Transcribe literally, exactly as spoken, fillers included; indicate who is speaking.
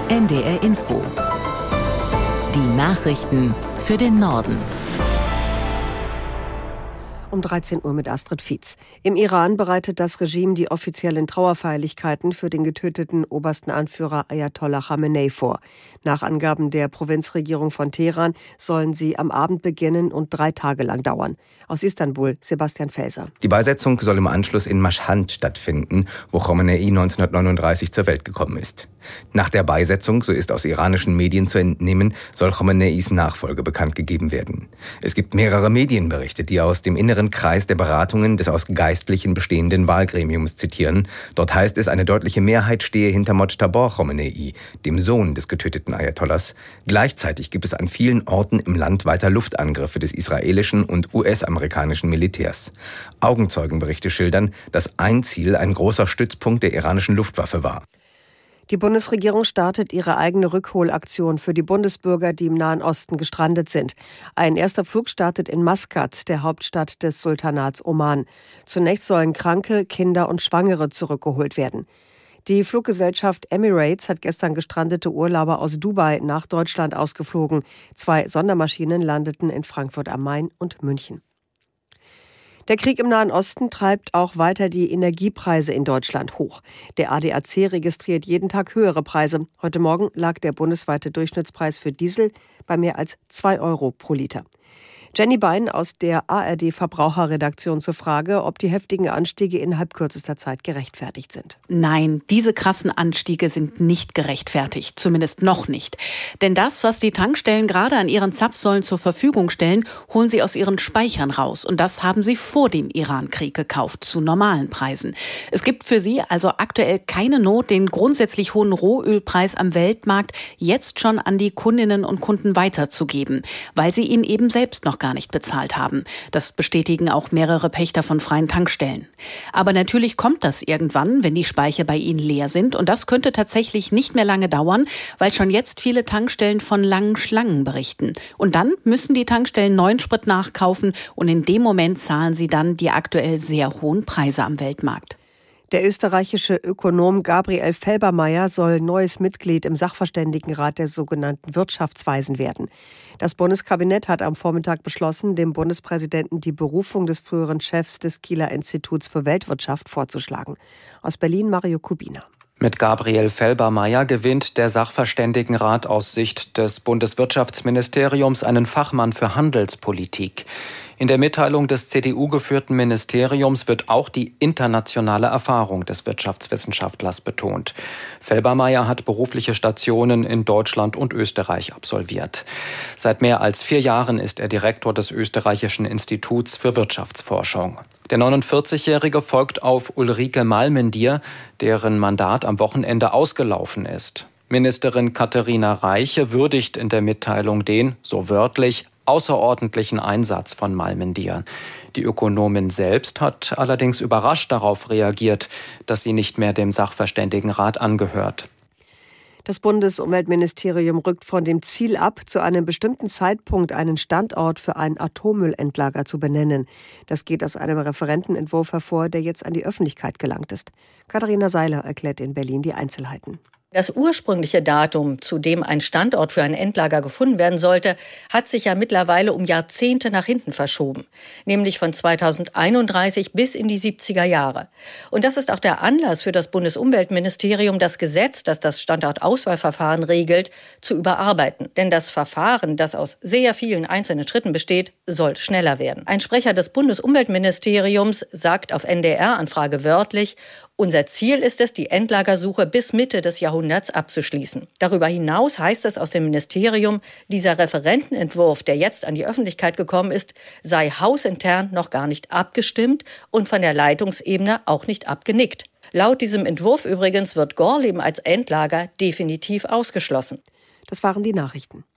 Speaker 1: N D R Info. Die Nachrichten für den Norden.
Speaker 2: Um dreizehn Uhr mit Astrid Fietz. Im Iran bereitet das Regime die offiziellen Trauerfeierlichkeiten für den getöteten obersten Anführer Ayatollah Khamenei vor. Nach Angaben der Provinzregierung von Teheran sollen sie am Abend beginnen und drei Tage lang dauern. Aus Istanbul, Sebastian Felser.
Speaker 3: Die Beisetzung soll im Anschluss in Mashhad stattfinden, wo Khamenei neunzehnhundertneununddreißig zur Welt gekommen ist. Nach der Beisetzung, so ist aus iranischen Medien zu entnehmen, soll Khameneis Nachfolge bekannt gegeben werden. Es gibt mehrere Medienberichte, die aus dem inneren Kreis der Beratungen des aus Geistlichen bestehenden Wahlgremiums zitieren. Dort heißt es, eine deutliche Mehrheit stehe hinter Mojtaba Khomeini, dem Sohn des getöteten Ayatollahs. Gleichzeitig gibt es an vielen Orten im Land weiter Luftangriffe des israelischen und U S-amerikanischen Militärs. Augenzeugenberichte schildern, dass ein Ziel ein großer Stützpunkt der iranischen Luftwaffe war.
Speaker 2: Die Bundesregierung startet ihre eigene Rückholaktion für die Bundesbürger, die im Nahen Osten gestrandet sind. Ein erster Flug startet in Maskat, der Hauptstadt des Sultanats Oman. Zunächst sollen Kranke, Kinder und Schwangere zurückgeholt werden. Die Fluggesellschaft Emirates hat gestern gestrandete Urlauber aus Dubai nach Deutschland ausgeflogen. Zwei Sondermaschinen landeten in Frankfurt am Main und München. Der Krieg im Nahen Osten treibt auch weiter die Energiepreise in Deutschland hoch. Der A D A C registriert jeden Tag höhere Preise. Heute Morgen lag der bundesweite Durchschnittspreis für Diesel bei mehr als zwei Euro pro Liter. Jenny Bein aus der A R D-Verbraucherredaktion zur Frage, ob die heftigen Anstiege innerhalb kürzester Zeit gerechtfertigt sind.
Speaker 4: Nein, diese krassen Anstiege sind nicht gerechtfertigt, zumindest noch nicht. Denn das, was die Tankstellen gerade an ihren Zapfsäulen zur Verfügung stellen, holen sie aus ihren Speichern raus. Und das haben sie vor dem Irankrieg gekauft, zu normalen Preisen. Es gibt für sie also aktuell keine Not, den grundsätzlich hohen Rohölpreis am Weltmarkt jetzt schon an die Kundinnen und Kunden weiterzugeben, weil sie ihn eben selbst noch gar nicht bezahlt haben. Das bestätigen auch mehrere Pächter von freien Tankstellen. Aber natürlich kommt das irgendwann, wenn die Speicher bei ihnen leer sind. Und das könnte tatsächlich nicht mehr lange dauern, weil schon jetzt viele Tankstellen von langen Schlangen berichten. Und dann müssen die Tankstellen neuen Sprit nachkaufen und in dem Moment zahlen sie dann die aktuell sehr hohen Preise am Weltmarkt.
Speaker 2: Der österreichische Ökonom Gabriel Felbermayr soll neues Mitglied im Sachverständigenrat der sogenannten Wirtschaftsweisen werden. Das Bundeskabinett hat am Vormittag beschlossen, dem Bundespräsidenten die Berufung des früheren Chefs des Kieler Instituts für Weltwirtschaft vorzuschlagen. Aus Berlin Mario Kubina.
Speaker 5: Mit Gabriel Felbermayr gewinnt der Sachverständigenrat aus Sicht des Bundeswirtschaftsministeriums einen Fachmann für Handelspolitik. In der Mitteilung des C D U-geführten Ministeriums wird auch die internationale Erfahrung des Wirtschaftswissenschaftlers betont. Felbermayr hat berufliche Stationen in Deutschland und Österreich absolviert. Seit mehr als vier Jahren ist er Direktor des Österreichischen Instituts für Wirtschaftsforschung. Der neunundvierzigjährige folgt auf Ulrike Malmendier, deren Mandat am Wochenende ausgelaufen ist. Ministerin Katharina Reiche würdigt in der Mitteilung den, so wörtlich, außerordentlichen Einsatz von Malmendier. Die Ökonomin selbst hat allerdings überrascht darauf reagiert, dass sie nicht mehr dem Sachverständigenrat angehört.
Speaker 2: Das Bundesumweltministerium rückt von dem Ziel ab, zu einem bestimmten Zeitpunkt einen Standort für ein Atommüllendlager zu benennen. Das geht aus einem Referentenentwurf hervor, der jetzt an die Öffentlichkeit gelangt ist. Katharina Seiler erklärt in Berlin die Einzelheiten.
Speaker 6: Das ursprüngliche Datum, zu dem ein Standort für ein Endlager gefunden werden sollte, hat sich ja mittlerweile um Jahrzehnte nach hinten verschoben. Nämlich von zweitausendeinunddreißig bis in die siebziger Jahre. Und das ist auch der Anlass für das Bundesumweltministerium, das Gesetz, das das Standortauswahlverfahren regelt, zu überarbeiten. Denn das Verfahren, das aus sehr vielen einzelnen Schritten besteht, soll schneller werden. Ein Sprecher des Bundesumweltministeriums sagt auf N D R-Anfrage wörtlich: Unser Ziel ist es, die Endlagersuche bis Mitte des Jahrhunderts abzuschließen. Darüber hinaus heißt es aus dem Ministerium, dieser Referentenentwurf, der jetzt an die Öffentlichkeit gekommen ist, sei hausintern noch gar nicht abgestimmt und von der Leitungsebene auch nicht abgenickt. Laut diesem Entwurf übrigens wird Gorleben als Endlager definitiv ausgeschlossen.
Speaker 2: Das waren die Nachrichten.